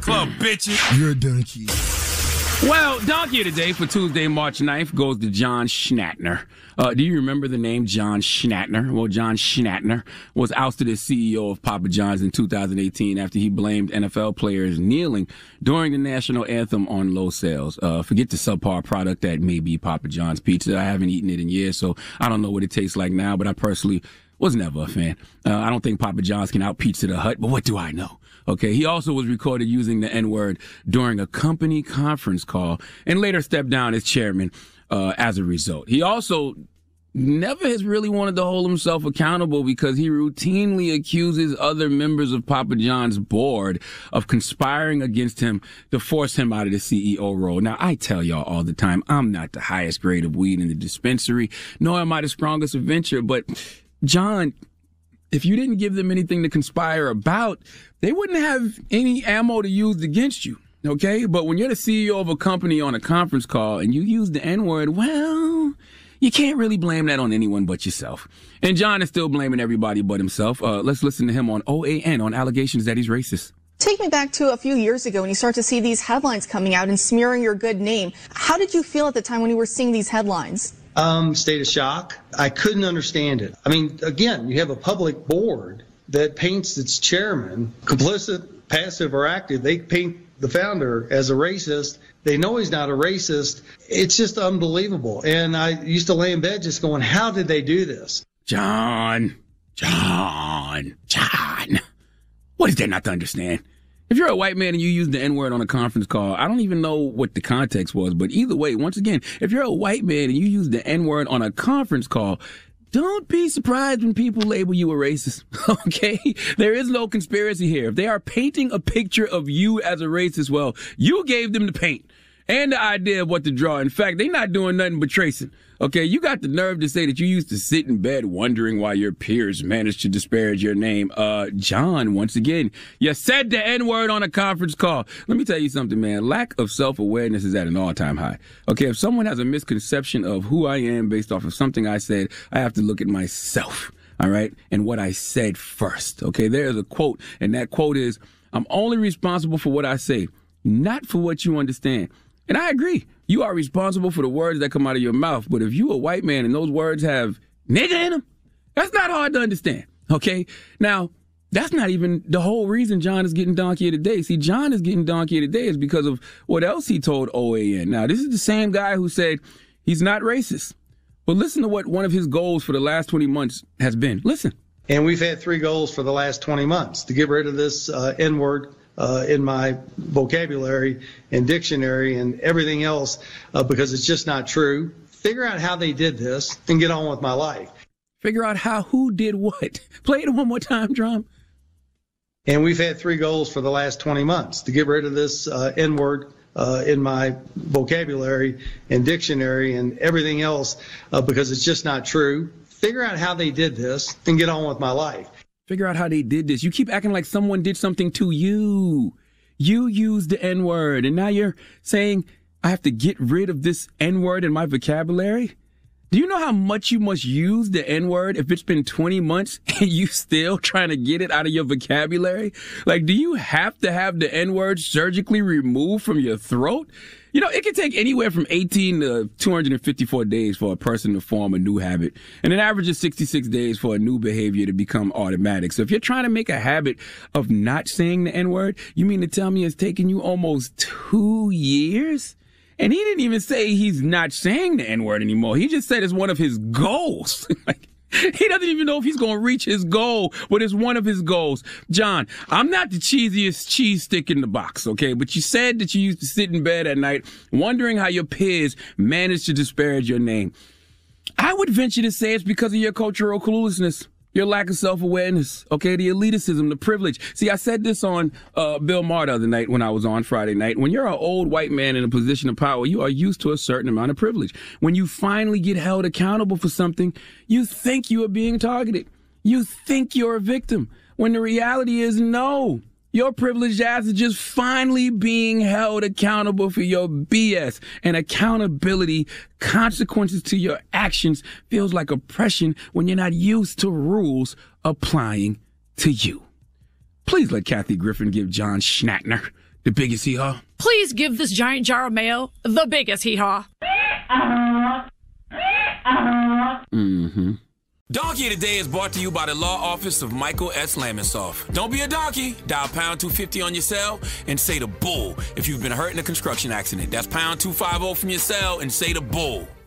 club, bitches. You're a donkey. Well, donkey of the day for Tuesday, March 9th goes to John Schnatter. Do you remember the name John Schnatter? Well, John Schnatter was ousted as CEO of Papa John's in 2018 after he blamed NFL players kneeling during the national anthem on low sales. Forget the subpar product that may be Papa John's pizza. I haven't eaten it in years, so I don't know what it tastes like now, but I personally was never a fan. I don't think Papa John's can out-pizza the Hut, but what do I know? Okay, he also was recorded using the N-word during a company conference call and later stepped down as chairman as a result. He also never has really wanted to hold himself accountable because he routinely accuses other members of Papa John's board of conspiring against him to force him out of the CEO role. Now, I tell y'all all the time, I'm not the highest grade of weed in the dispensary, nor am I the strongest adventure, but John, if you didn't give them anything to conspire about, they wouldn't have any ammo to use against you, okay? But when you're the CEO of a company on a conference call and you use the N-word, well, you can't really blame that on anyone but yourself. And John is still blaming everybody but himself. Let's listen to him on OAN on allegations that he's racist. Take me back to a few years ago when you start to see these headlines coming out and smearing your good name. How did you feel at the time when you were seeing these headlines? State of shock. I couldn't understand it. I mean, again, you have a public board that paints its chairman complicit, passive, or active. They paint the founder as a racist. They know he's not a racist. It's just unbelievable. And I used to lay in bed just going, how did they do this? John. What is there not to understand? If you're a white man and you use the N-word on a conference call, I don't even know what the context was, but either way, once again, if you're a white man and you use the N-word on a conference call, don't be surprised when people label you a racist, okay? There is no conspiracy here. If they are painting a picture of you as a racist, well, you gave them the paint and the idea of what to draw. In fact, they're not doing nothing but tracing. Okay, you got the nerve to say that you used to sit in bed wondering why your peers managed to disparage your name. John, once again, you said the N-word on a conference call. Let me tell you something, man. Lack of self-awareness is at an all-time high. Okay, if someone has a misconception of who I am based off of something I said, I have to look at myself, all right, and what I said first. Okay, there's a quote, and that quote is, I'm only responsible for what I say, not for what you understand. And I agree. You are responsible for the words that come out of your mouth. But if you a white man and those words have nigga in them, that's not hard to understand. Okay? Now, that's not even the whole reason John is getting donkey of the day. See, John is getting donkey of the day is because of what else he told OAN. Now, this is the same guy who said he's not racist. But listen to what one of his goals for the last 20 months has been. Listen. And we've had 3 goals for the last 20 months to get rid of this N-word in my vocabulary and dictionary and everything else because it's just not true. Figure out how they did this and get on with my life. Figure out who did what. Play it one more time, Drum. And we've had 3 goals for the last 20 months to get rid of this N-word in my vocabulary and dictionary and everything else because it's just not true. Figure out how they did this and get on with my life. Figure out how they did this. You keep acting like someone did something to you. You used the N-word, and now you're saying I have to get rid of this N-word in my vocabulary? Do you know how much you must use the N-word if it's been 20 months and you still trying to get it out of your vocabulary? Like, do you have to have the N-word surgically removed from your throat? You know, it can take anywhere from 18 to 254 days for a person to form a new habit, and an average of 66 days for a new behavior to become automatic. So if you're trying to make a habit of not saying the N-word, you mean to tell me it's taken you almost 2 years? And he didn't even say he's not saying the N-word anymore. He just said it's one of his goals. Like, he doesn't even know if he's going to reach his goal, but it's one of his goals. John, I'm not the cheesiest cheese stick in the box, okay? But you said that you used to sit in bed at night wondering how your peers managed to disparage your name. I would venture to say it's because of your cultural cluelessness. Your lack of self-awareness, okay, the elitism, the privilege. See, I said this on Bill Maher the other night when I was on Friday night. When you're an old white man in a position of power, you are used to a certain amount of privilege. When you finally get held accountable for something, you think you are being targeted. You think you're a victim. When the reality is no. Your privileged ass is just finally being held accountable for your BS. And accountability, consequences to your actions, feels like oppression when you're not used to rules applying to you. Please let Kathy Griffin give John Schnatter The biggest hee-haw? Please give this giant jar of mayo the biggest hee-haw. Mm-hmm. Donkey of the Day is brought to you by the law office of Michael S. Lamonsoff. Don't be a donkey. Dial pound 250 on your cell and say the bull if you've been hurt in a construction accident. That's pound 250 from your cell and say the bull.